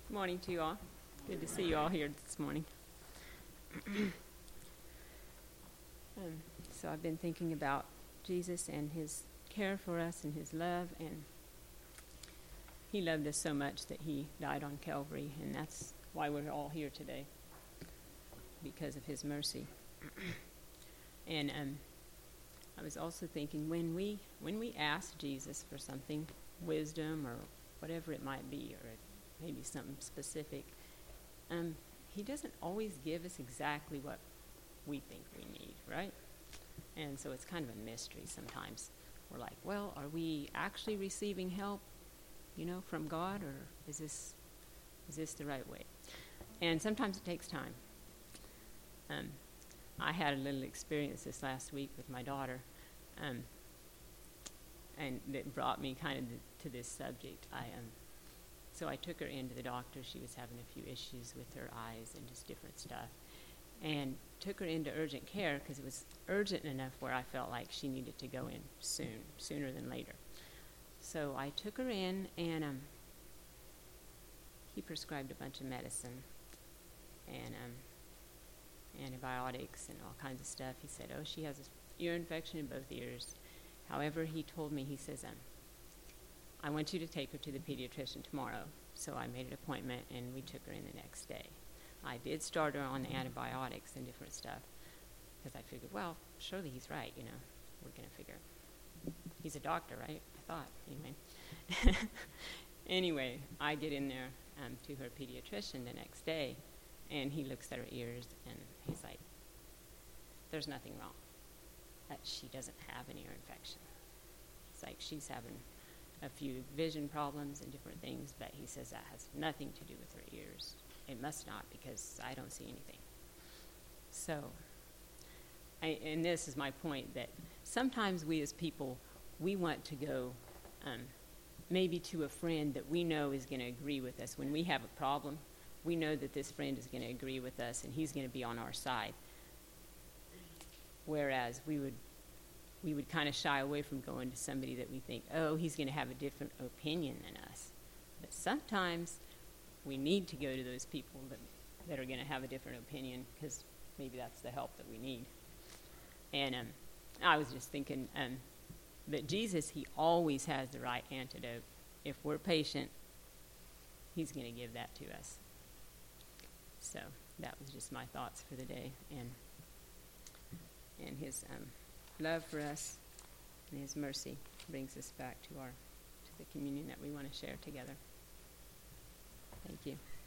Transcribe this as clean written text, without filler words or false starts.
Good morning to you all. Good to see you all here this morning. So I've been thinking about Jesus and his care for us and his love, and he loved us so much that he died on Calvary, and that's why we're all here today, because of his mercy. And I was also thinking, when we ask Jesus for something, wisdom or whatever it might be, or maybe something specific, he doesn't always give us exactly what we think we need, right? And so it's kind of a mystery sometimes. We're like, well, are we actually receiving help, from God, or is this the right way? And sometimes it takes time. I had a little experience this last week with my daughter, and that brought me kind of to this subject. So I took her into the doctor. She was having a few issues with her eyes and just different stuff, and took her into urgent care because it was urgent enough where I felt like she needed to go in sooner than later. So I took her in, and he prescribed a bunch of medicine and antibiotics and all kinds of stuff. He said, she has an ear infection in both ears. However, he told me, he says, I want you to take her to the pediatrician tomorrow. So I made an appointment, and we took her in the next day. I did start her on the antibiotics and different stuff because I figured, well, surely he's right, we're going to figure. He's a doctor, right? I thought, anyway. Anyway, I get in there to her pediatrician the next day, and he looks at her ears, and he's like, there's nothing wrong. She doesn't have an ear infection. It's like she's having a few vision problems and different things, but he says that has nothing to do with her ears. It must not, because I don't see anything. So, and this is my point, that sometimes we as people, we want to go maybe to a friend that we know is going to agree with us. When we have a problem, we know that this friend is going to agree with us and he's going to be on our side. Whereas we would kind of shy away from going to somebody that we think, he's going to have a different opinion than us. But sometimes we need to go to those people that are going to have a different opinion, because maybe that's the help that we need. And I was just thinking that Jesus, he always has the right antidote. If we're patient, he's going to give that to us. So that was just my thoughts for the day. And his love for us and his mercy brings us back to the communion that we want to share together. Thank you.